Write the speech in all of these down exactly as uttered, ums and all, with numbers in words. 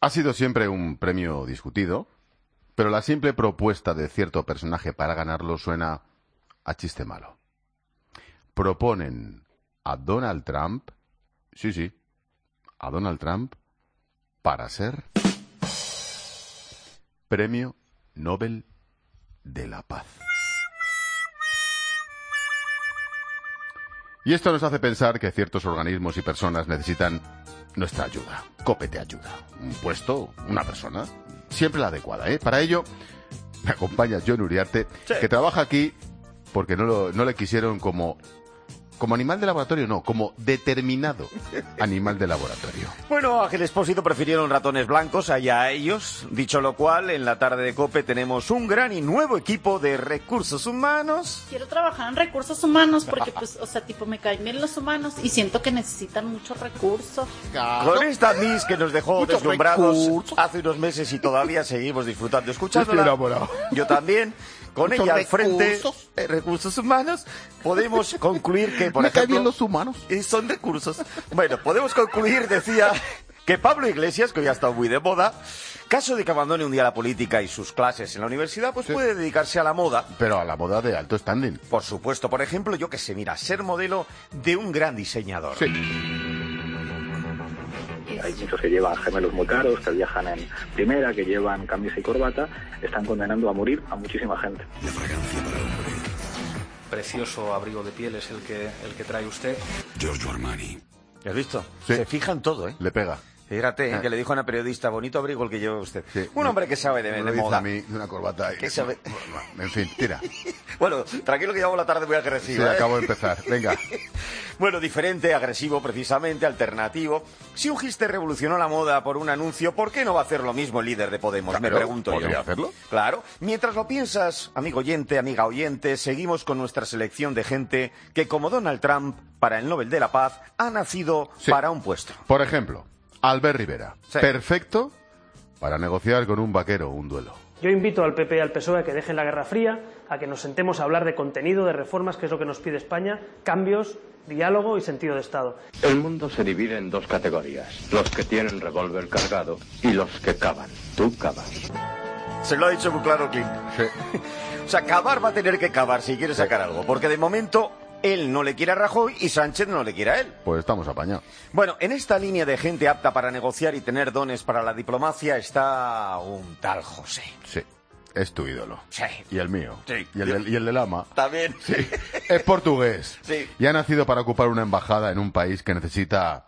Ha sido siempre un premio discutido, pero la simple propuesta de cierto personaje para ganarlo suena a chiste malo. Proponen a Donald Trump, sí, sí, a Donald Trump para ser Premio Nobel de la Paz. Y esto nos hace pensar que ciertos organismos y personas necesitan nuestra ayuda. COPE te ayuda. Un puesto, una persona, siempre la adecuada, ¿eh? Para ello, me acompaña Jon Uriarte, sí, que trabaja aquí porque no, lo, no le quisieron como... Como animal de laboratorio, no, como determinado animal de laboratorio. Bueno, Ángel Expósito prefirieron ratones blancos, allá ellos. Dicho lo cual, en la tarde de COPE tenemos un gran y nuevo equipo de recursos humanos. Quiero trabajar en recursos humanos porque, pues, o sea, tipo, me caen bien los humanos y siento que necesitan muchos recursos. Con esta Miss que nos dejó muchos deslumbrados recursos hace unos meses y todavía seguimos disfrutando escuchándola. Estoy enamorado. Yo también. Con muchos ella al recursos. frente, eh, recursos humanos, podemos concluir que, por me ejemplo... caen bien los humanos. Y son recursos. Bueno, podemos concluir, decía, que Pablo Iglesias, que hoy ha estado muy de moda, caso de que abandone un día la política y sus clases en la universidad, pues sí, puede dedicarse a la moda. Pero a la moda de alto standing. Por supuesto, por ejemplo, yo que sé, mira, ser modelo de un gran diseñador. Sí. Hay muchos que llevan gemelos muy caros, que viajan en primera, que llevan camisa y corbata, están condenando a morir a muchísima gente. La fragancia para hombre. Precioso abrigo de piel es el que, el que trae usted. Giorgio Armani. ¿Has visto? Sí. Se fijan todo, ¿eh? Le pega. Fíjate, eh. que le dijo a una periodista, bonito abrigo el que lleva usted. Sí. Un hombre que sabe de, me de lo dice moda. A mí, de una corbata. Y... ¿Qué sabe? En fin, tira. Bueno, tranquilo que llevamos la tarde muy agresiva. Sí, ¿eh? acabo de empezar. Venga. Bueno, diferente, agresivo precisamente, alternativo. Si un hipster revolucionó la moda por un anuncio, ¿por qué no va a hacer lo mismo el líder de Podemos? Claro, me pregunto yo. ¿Podría hacerlo? Claro. Mientras lo piensas, amigo oyente, amiga oyente, seguimos con nuestra selección de gente que, como Donald Trump, para el Nobel de la Paz, ha nacido sí. para un puesto. Por ejemplo, Albert Rivera. Sí. Perfecto para negociar con un vaquero un duelo. Yo invito al P P y al P S O E a que dejen la Guerra Fría, a que nos sentemos a hablar de contenido, de reformas, que es lo que nos pide España, cambios, diálogo y sentido de Estado. El mundo se divide en dos categorías, los que tienen revólver cargado y los que cavan. Tú cavas. Se lo ha dicho muy claro, Clint. Sí. O sea, cavar va a tener que cavar si quiere sacar algo, porque de momento... él no le quiere a Rajoy y Sánchez no le quiere a él. Pues estamos apañados. Bueno, en esta línea de gente apta para negociar y tener dones para la diplomacia está un tal José. Sí, es tu ídolo. Sí. Y el mío. Sí. Y el de, y el de Lama. También. Sí. Es portugués. Sí. Y ha nacido para ocupar una embajada en un país que necesita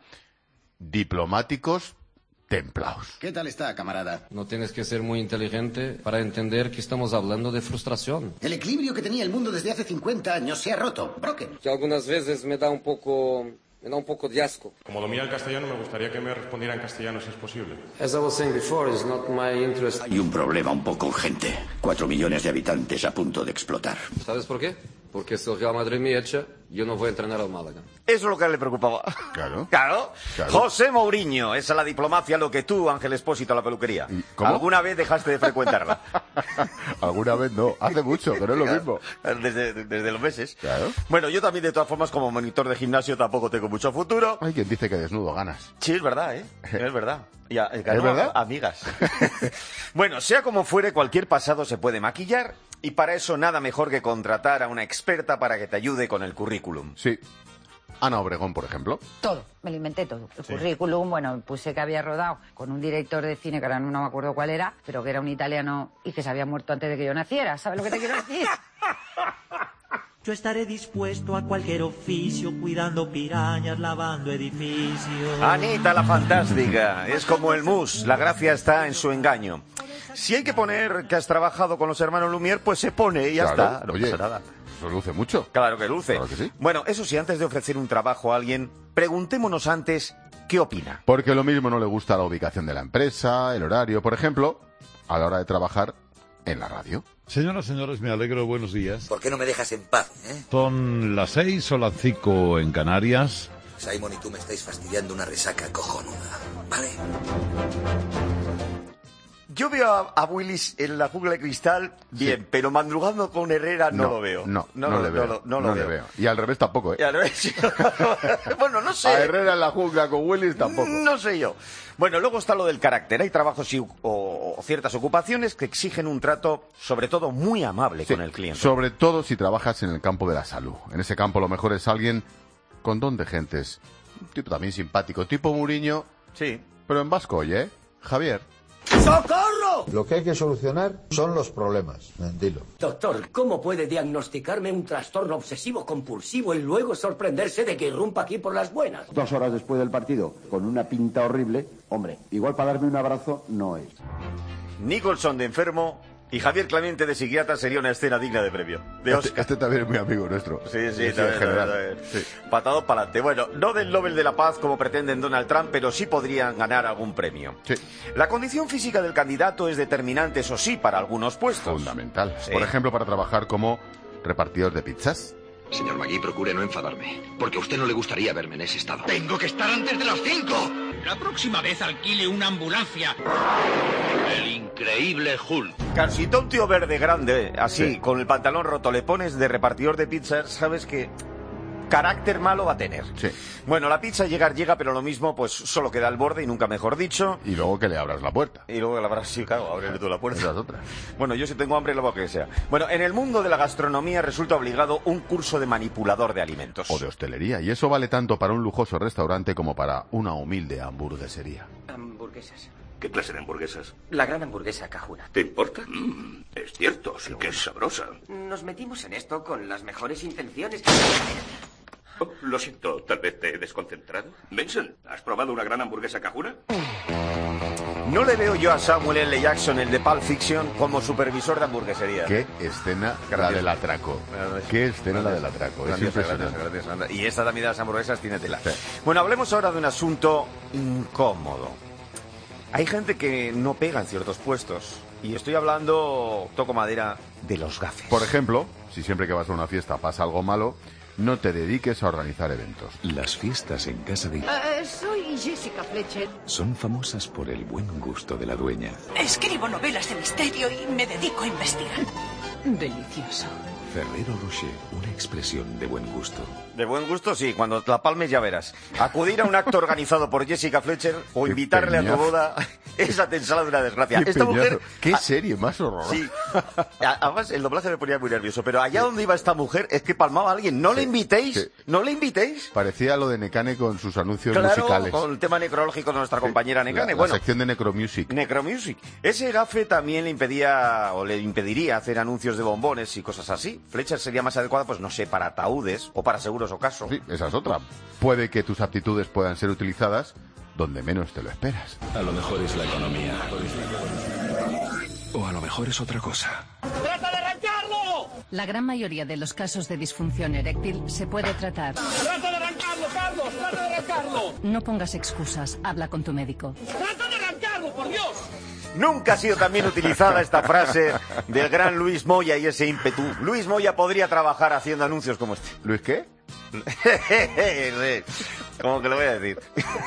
diplomáticos templados. ¿Qué tal está, camarada? No tienes que ser muy inteligente para entender que estamos hablando de frustración. El equilibrio que tenía el mundo desde hace cincuenta años se ha roto. Broken. Que algunas veces me da un poco... me da un poco de asco. Como domina el castellano, me gustaría que me respondiera en castellano si es posible. As I was saying before, it's not my interest. Hay un problema un poco urgente. Cuatro millones de habitantes a punto de explotar. ¿Sabes por qué? Porque si el Real Madrid me echa, yo no voy a entrenar al Málaga. Eso es lo que le preocupaba. Claro. Claro. Claro. José Mourinho, esa es la diplomacia, lo que tú, Ángel Expósito, la peluquería. ¿Cómo? ¿Alguna vez dejaste de frecuentarla? Alguna vez no, hace mucho, pero es lo Claro. mismo. Desde, desde los meses. Claro. Bueno, yo también, de todas formas, como monitor de gimnasio, tampoco tengo mucho futuro. Hay quien dice que desnudo ganas. Sí, es verdad, ¿eh? Es verdad. Ya, eh, ¿Es claro, verdad? Amigas. Bueno, sea como fuere, cualquier pasado se puede maquillar y para eso nada mejor que contratar a una experta para que te ayude con el currículum. Sí. Ana Obregón, por ejemplo. Todo, me lo inventé todo. El Sí. currículum, bueno, puse que había rodado con un director de cine, que ahora no me acuerdo cuál era, pero que era un italiano y que se había muerto antes de que yo naciera. ¿Sabes lo que te quiero decir? Yo estaré dispuesto a cualquier oficio, cuidando pirañas, lavando edificios. Anita la fantástica, es como el mus, la gracia está en su engaño. Si hay que poner que has trabajado con los hermanos Lumière, pues se pone y ya Claro. está, no Oye, pasa nada. Eso luce mucho. Claro que luce. Claro que sí. Bueno, eso sí, antes de ofrecer un trabajo a alguien, preguntémonos antes qué opina. Porque lo mismo no le gusta la ubicación de la empresa, el horario, por ejemplo, a la hora de trabajar en la radio. Señoras, señores, me alegro, buenos días. ¿Por qué no me dejas en paz, eh? Son las seis o las cinco en Canarias. Simon y tú me estáis fastidiando una resaca cojonuda, ¿vale? Yo veo a, a Willis en la jungla de cristal, bien, sí. pero madrugando con Herrera no, no lo veo. No, no, no, no le veo. No, no, no, no lo le veo. veo. Y al revés tampoco, ¿eh? Y al revés. Bueno, no sé. A Herrera en la jungla con Willis tampoco. No sé yo. Bueno, luego está lo del carácter. Hay trabajos y, o, o ciertas ocupaciones que exigen un trato, sobre todo, muy amable sí, con el cliente. Sobre todo si trabajas en el campo de la salud. En ese campo lo mejor es alguien con don de gentes. Un tipo también simpático. Tipo Mourinho. Sí. Pero en vasco, oye, ¿eh? Javier. ¡Socorro! Lo que hay que solucionar son los problemas. Dilo. Doctor, ¿cómo puede diagnosticarme un trastorno obsesivo compulsivo y luego sorprenderse de que irrumpa aquí por las buenas? Dos horas después del partido, con una pinta horrible, hombre, igual para darme un abrazo no es. Nicholson de enfermo y Javier Clemente de psiquiatra sería una escena digna de premio. De Oscar. Este, este también es muy amigo nuestro. Sí, sí, sí también, en general. también, también. Sí. Patado para adelante. Bueno, no del Nobel de la Paz como pretenden Donald Trump, pero sí podrían ganar algún premio. Sí. La condición física del candidato es determinante, eso sí, para algunos puestos. Fundamental. Sí. Por ejemplo, para trabajar como repartidor de pizzas. Señor Magui, procure no enfadarme, porque a usted no le gustaría verme en ese estado. ¡Tengo que estar antes de las cinco! La próxima vez alquile una ambulancia. El increíble Hulk. Claro, si tú a un tío verde grande, así, sí. con el pantalón roto, le pones de repartidor de pizzas, sabes que carácter malo va a tener. Sí. Bueno, la pizza llegar llega, pero lo mismo, pues solo queda el borde y nunca mejor dicho. Y luego que le abras la puerta. Y luego que le abras, sí, claro, ábrele tú la puerta. Esa es otra. Bueno, yo si tengo hambre, lo que sea. Bueno, en el mundo de la gastronomía resulta obligado un curso de manipulador de alimentos. O de hostelería. Y eso vale tanto para un lujoso restaurante como para una humilde hamburguesería. Hamburguesas. ¿Qué clase de hamburguesas? La gran hamburguesa cajuna. ¿Te importa? Mm, es cierto, sí que es sabrosa. Nos metimos en esto con las mejores intenciones. Oh, lo siento, tal vez te he desconcentrado. Benson, ¿has probado una gran hamburguesa cajuna? No le veo yo a Samuel L. Jackson, el de Pulp Fiction, como supervisor de hamburguesería. Qué escena la del atraco. Qué escena la del atraco. Es impresionante. Gracias, gracias. Y esta también de las hamburguesas tiene tela. Sí. Bueno, hablemos ahora de un asunto incómodo. Hay gente que no pega en ciertos puestos. Y estoy hablando, toco madera, de los gafes. Por ejemplo, si siempre que vas a una fiesta pasa algo malo, no te dediques a organizar eventos. Las fiestas en casa de... Uh, soy Jessica Fletcher. Son famosas por el buen gusto de la dueña. Escribo novelas de misterio y me dedico a investigar. Delicioso. Ferrero Rocher, una expresión de buen gusto. De buen gusto, sí, cuando te la palmes ya verás. Acudir a un acto organizado por Jessica Fletcher o Qué invitarle peñazo. a tu boda, esa te ensala de una desgracia. Qué Esta peñazo. mujer... Qué serie más horrorosa. Sí. Además, el doblaje me ponía muy nervioso, pero allá donde iba esta mujer es que palmaba a alguien. No sí, le invitéis, sí. no le invitéis. Parecía lo de Necane con sus anuncios claro, musicales. Con el tema necrológico de nuestra sí. compañera Necane. La, bueno, la sección de Necromusic. Necromusic. Ese gafe también le impedía o le impediría hacer anuncios de bombones y cosas así. Fletcher sería más adecuada, pues no sé, para ataúdes o para seguros o caso. Sí, esa es otra. Puede que tus aptitudes puedan ser utilizadas donde menos te lo esperas. A lo mejor es la economía. O a lo mejor es otra cosa. ¡Trata de arrancarlo! La gran mayoría de los casos de disfunción eréctil se puede tratar. ¡Trata de arrancarlo, Carlos! ¡Trata de arrancarlo! No pongas excusas. Habla con tu médico. ¡Trata de arrancarlo, por Dios! Nunca ha sido tan bien utilizada esta frase del gran Luis Moya y ese ímpetu. Luis Moya podría trabajar haciendo anuncios como este. ¿Luis qué? ¿Cómo que lo voy a decir?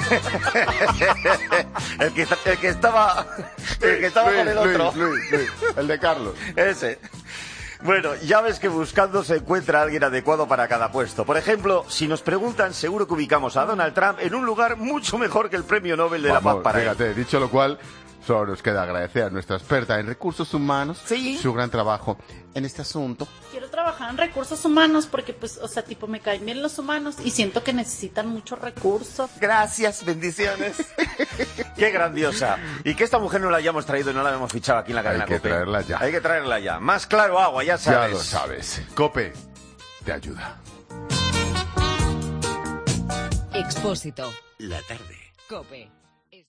el, que, el que estaba, el que estaba Luis, con el otro. Luis, Luis, Luis, el de Carlos. Ese. Bueno, ya ves que buscando se encuentra alguien adecuado para cada puesto. Por ejemplo, si nos preguntan, seguro que ubicamos a Donald Trump en un lugar mucho mejor que el Premio Nobel de Vamos, la Paz para fíjate, él. Dicho lo cual, solo nos queda agradecer a nuestra experta en recursos humanos ¿Sí? su gran trabajo en este asunto. Quiero trabajar en recursos humanos porque, pues, o sea, tipo, me caen bien los humanos y siento que necesitan muchos recursos. Gracias, bendiciones. Qué grandiosa. Y que esta mujer no la hayamos traído y no la hemos fichado aquí en la cadena Hay que COPE. traerla ya. Hay que traerla ya. Más claro agua, ya sabes. Ya lo sabes. COPE te ayuda. Expósito. La tarde. COPE.